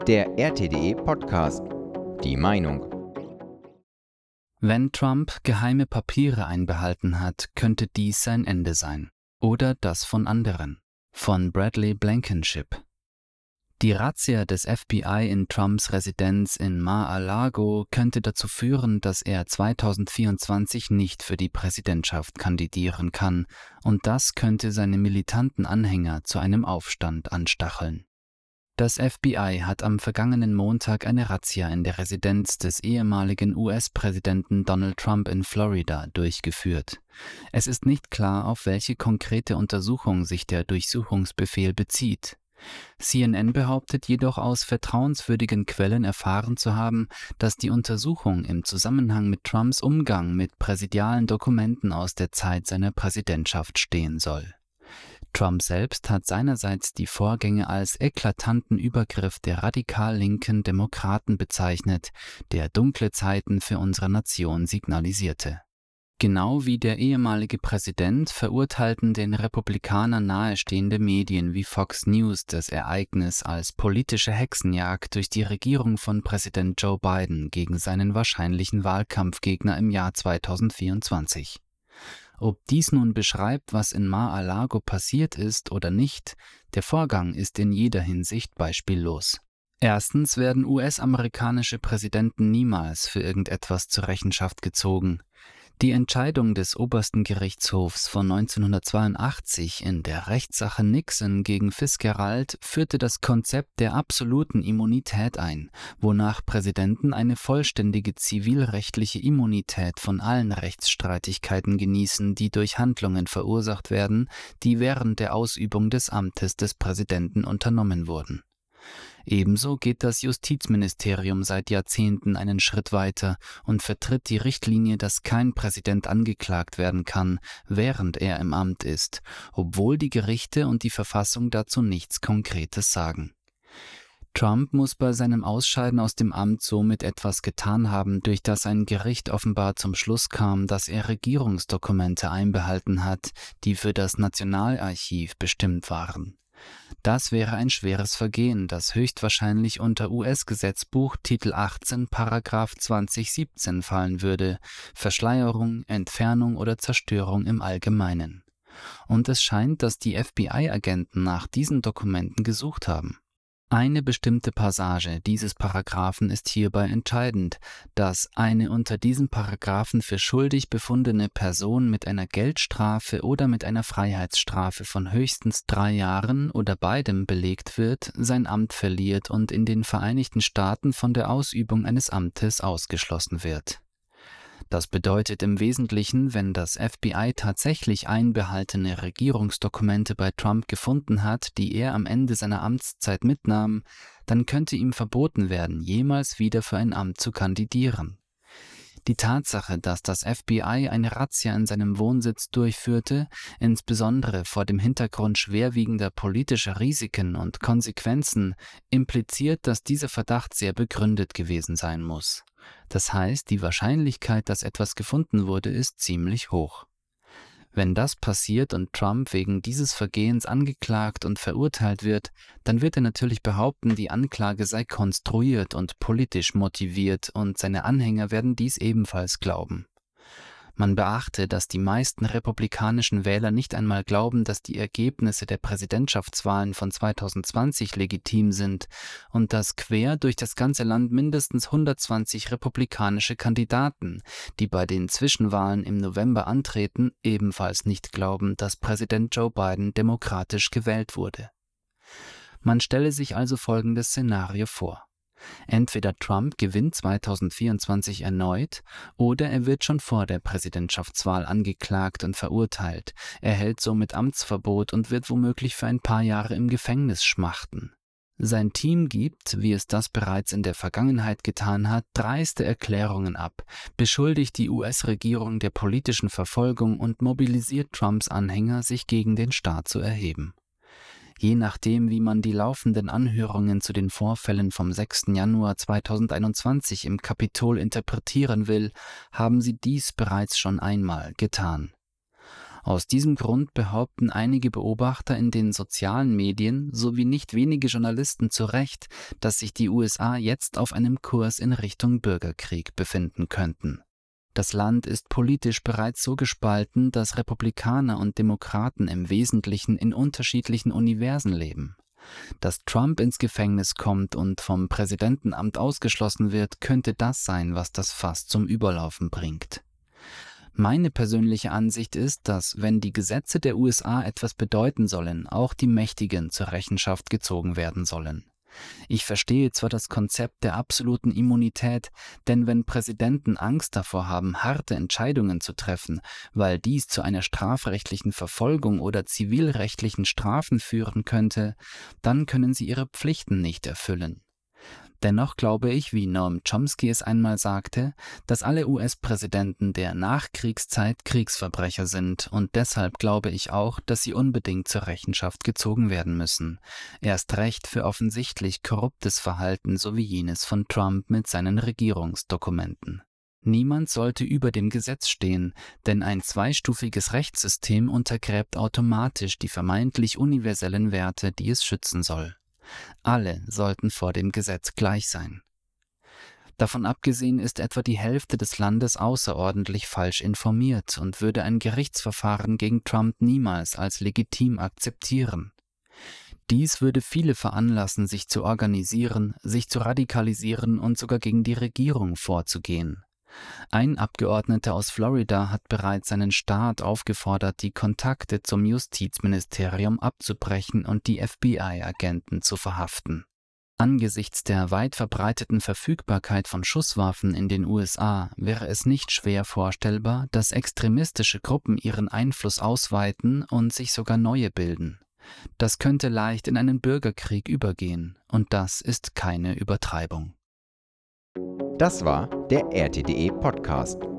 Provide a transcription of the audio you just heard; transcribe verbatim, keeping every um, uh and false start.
Der R T D E Podcast. Die Meinung. Wenn Trump geheime Papiere einbehalten hat, könnte dies sein Ende sein. Oder das von anderen. Von Bradley Blankenship. Die Razzia des F B I in Trumps Residenz in Mar-a-Lago könnte dazu führen, dass er zweitausendvierundzwanzig nicht für die Präsidentschaft kandidieren kann, und das könnte seine militanten Anhänger zu einem Aufstand anstacheln. Das F B I hat am vergangenen Montag eine Razzia in der Residenz des ehemaligen U S-Präsidenten Donald Trump in Florida durchgeführt. Es ist nicht klar, auf welche konkrete Untersuchung sich der Durchsuchungsbefehl bezieht. C N N behauptet jedoch, aus vertrauenswürdigen Quellen erfahren zu haben, dass die Untersuchung im Zusammenhang mit Trumps Umgang mit präsidialen Dokumenten aus der Zeit seiner Präsidentschaft stehen soll. Trump selbst hat seinerseits die Vorgänge als eklatanten Übergriff der radikal linken Demokraten bezeichnet, der dunkle Zeiten für unsere Nation signalisierte. Genau wie der ehemalige Präsident verurteilten den Republikanern nahestehende Medien wie Fox News das Ereignis als politische Hexenjagd durch die Regierung von Präsident Joe Biden gegen seinen wahrscheinlichen Wahlkampfgegner im Jahr zweitausendvierundzwanzig. Ob dies nun beschreibt, was in Mar-a-Lago passiert ist oder nicht, der Vorgang ist in jeder Hinsicht beispiellos. Erstens werden U S-amerikanische Präsidenten niemals für irgendetwas zur Rechenschaft gezogen. Die Entscheidung des obersten Gerichtshofs von neunzehnhundertzweiundachtzig in der Rechtssache Nixon gegen Fitzgerald führte das Konzept der absoluten Immunität ein, wonach Präsidenten eine vollständige zivilrechtliche Immunität von allen Rechtsstreitigkeiten genießen, die durch Handlungen verursacht werden, die während der Ausübung des Amtes des Präsidenten unternommen wurden. Ebenso geht das Justizministerium seit Jahrzehnten einen Schritt weiter und vertritt die Richtlinie, dass kein Präsident angeklagt werden kann, während er im Amt ist, obwohl die Gerichte und die Verfassung dazu nichts Konkretes sagen. Trump muss bei seinem Ausscheiden aus dem Amt somit etwas getan haben, durch das ein Gericht offenbar zum Schluss kam, dass er Regierungsdokumente einbehalten hat, die für das Nationalarchiv bestimmt waren. Das wäre ein schweres Vergehen, das höchstwahrscheinlich unter U S-Gesetzbuch Titel achtzehn, Paragraph zwanzig siebzehn fallen würde, Verschleierung, Entfernung oder Zerstörung im Allgemeinen. Und es scheint, dass die F B I-Agenten nach diesen Dokumenten gesucht haben. Eine bestimmte Passage dieses Paragraphen ist hierbei entscheidend, dass eine unter diesem Paragraphen für schuldig befundene Person mit einer Geldstrafe oder mit einer Freiheitsstrafe von höchstens drei Jahren oder beidem belegt wird, sein Amt verliert und in den Vereinigten Staaten von der Ausübung eines Amtes ausgeschlossen wird. Das bedeutet im Wesentlichen, wenn das F B I tatsächlich einbehaltene Regierungsdokumente bei Trump gefunden hat, die er am Ende seiner Amtszeit mitnahm, dann könnte ihm verboten werden, jemals wieder für ein Amt zu kandidieren. Die Tatsache, dass das F B I eine Razzia in seinem Wohnsitz durchführte, insbesondere vor dem Hintergrund schwerwiegender politischer Risiken und Konsequenzen, impliziert, dass dieser Verdacht sehr begründet gewesen sein muss. Das heißt, die Wahrscheinlichkeit, dass etwas gefunden wurde, ist ziemlich hoch. Wenn das passiert und Trump wegen dieses Vergehens angeklagt und verurteilt wird, dann wird er natürlich behaupten, die Anklage sei konstruiert und politisch motiviert, und seine Anhänger werden dies ebenfalls glauben. Man beachte, dass die meisten republikanischen Wähler nicht einmal glauben, dass die Ergebnisse der Präsidentschaftswahlen von zweitausendzwanzig legitim sind und dass quer durch das ganze Land mindestens hundertzwanzig republikanische Kandidaten, die bei den Zwischenwahlen im November antreten, ebenfalls nicht glauben, dass Präsident Joe Biden demokratisch gewählt wurde. Man stelle sich also folgendes Szenario vor. Entweder Trump gewinnt zweitausendvierundzwanzig erneut, oder er wird schon vor der Präsidentschaftswahl angeklagt und verurteilt, erhält somit Amtsverbot und wird womöglich für ein paar Jahre im Gefängnis schmachten. Sein Team gibt, wie es das bereits in der Vergangenheit getan hat, dreiste Erklärungen ab, beschuldigt die U S-Regierung der politischen Verfolgung und mobilisiert Trumps Anhänger, sich gegen den Staat zu erheben. Je nachdem, wie man die laufenden Anhörungen zu den Vorfällen vom sechsten Januar zweitausendeinundzwanzig im Kapitol interpretieren will, haben sie dies bereits schon einmal getan. Aus diesem Grund behaupten einige Beobachter in den sozialen Medien sowie nicht wenige Journalisten zu Recht, dass sich die U S A jetzt auf einem Kurs in Richtung Bürgerkrieg befinden könnten. Das Land ist politisch bereits so gespalten, dass Republikaner und Demokraten im Wesentlichen in unterschiedlichen Universen leben. Dass Trump ins Gefängnis kommt und vom Präsidentenamt ausgeschlossen wird, könnte das sein, was das Fass zum Überlaufen bringt. Meine persönliche Ansicht ist, dass, wenn die Gesetze der U S A etwas bedeuten sollen, auch die Mächtigen zur Rechenschaft gezogen werden sollen. Ich verstehe zwar das Konzept der absoluten Immunität, denn wenn Präsidenten Angst davor haben, harte Entscheidungen zu treffen, weil dies zu einer strafrechtlichen Verfolgung oder zivilrechtlichen Strafen führen könnte, dann können sie ihre Pflichten nicht erfüllen. Dennoch glaube ich, wie Noam Chomsky es einmal sagte, dass alle U S-Präsidenten der Nachkriegszeit Kriegsverbrecher sind, und deshalb glaube ich auch, dass sie unbedingt zur Rechenschaft gezogen werden müssen. Erst recht für offensichtlich korruptes Verhalten sowie jenes von Trump mit seinen Regierungsdokumenten. Niemand sollte über dem Gesetz stehen, denn ein zweistufiges Rechtssystem untergräbt automatisch die vermeintlich universellen Werte, die es schützen soll. Alle sollten vor dem Gesetz gleich sein. Davon abgesehen ist etwa die Hälfte des Landes außerordentlich falsch informiert und würde ein Gerichtsverfahren gegen Trump niemals als legitim akzeptieren. Dies würde viele veranlassen, sich zu organisieren, sich zu radikalisieren und sogar gegen die Regierung vorzugehen. Ein Abgeordneter aus Florida hat bereits seinen Staat aufgefordert, die Kontakte zum Justizministerium abzubrechen und die F B I-Agenten zu verhaften. Angesichts der weit verbreiteten Verfügbarkeit von Schusswaffen in den U S A wäre es nicht schwer vorstellbar, dass extremistische Gruppen ihren Einfluss ausweiten und sich sogar neue bilden. Das könnte leicht in einen Bürgerkrieg übergehen, und das ist keine Übertreibung. Das war der R T D E Podcast.